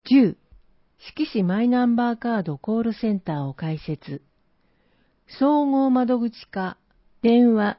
10、四季市マイナンバーカードコールセンターを開設。総合窓口課、電話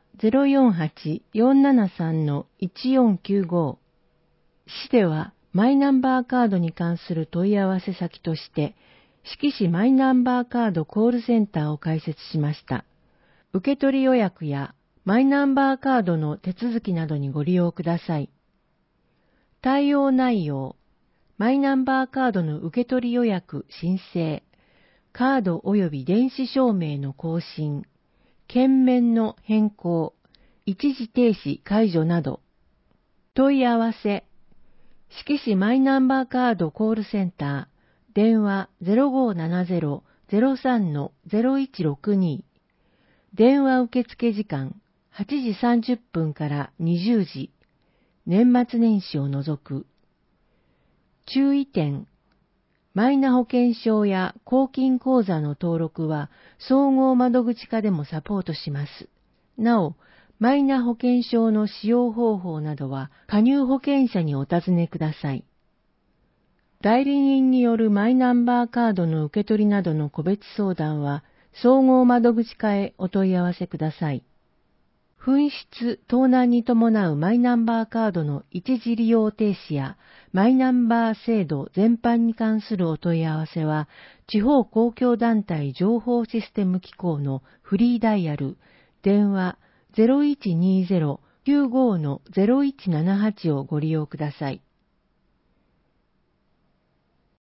048-473-1495。市ではマイナンバーカードに関する問い合わせ先として、四季市マイナンバーカードコールセンターを開設しました。受取予約やマイナンバーカードの手続きなどにご利用ください。対応内容、マイナンバーカードの受取予約・申請、カード及び電子証明の更新、券面の変更、一時停止解除など。問い合わせ、四季市マイナンバーカードコールセンター、電話 0570-03-0162。電話受付時間8時30分から20時。年末年始を除く。注意点。マイナ保険証や公金口座の登録は総合窓口課でもサポートします。なお、マイナ保険証の使用方法などは加入保険者にお尋ねください。代理人によるマイナンバーカードの受け取りなどの個別相談は総合窓口課へお問い合わせください。紛失・盗難に伴うマイナンバーカードの一時利用停止やマイナンバー制度全般に関するお問い合わせは、地方公共団体情報システム機構のフリーダイヤル、電話 0120-95-0178 をご利用ください。